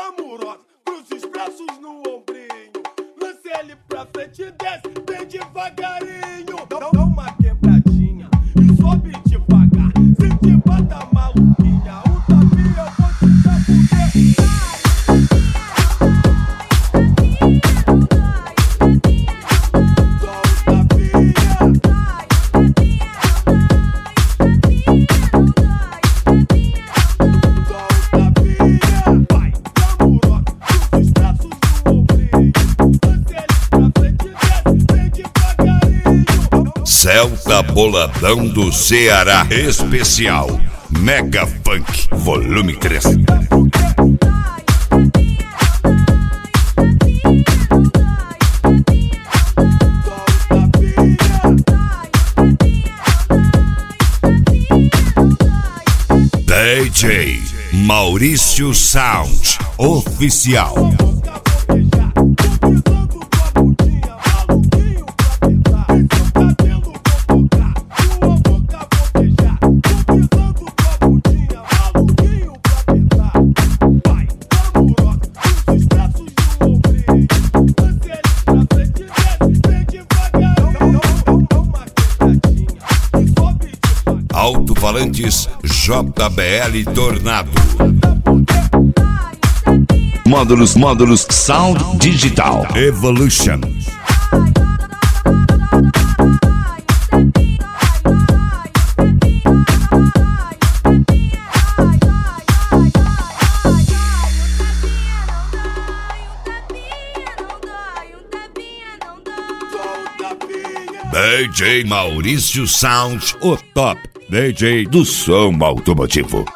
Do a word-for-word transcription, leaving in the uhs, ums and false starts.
glamurosa, cruza os braços no ombrinho, lance ele pra frente e desce bem devagarinho. Dá, dá uma quebradinha e sobe devagar, se te bata maluquinha, o tapinha eu vou te dar porque... Celta Boladão do Ceará Especial Mega Funk Volume três. D J Maurício Sound Oficial. Alto-falantes J B L Tornado. Módulos, módulos Sound Digital Evolution. D J Maurício Sound, o top D J do som automotivo.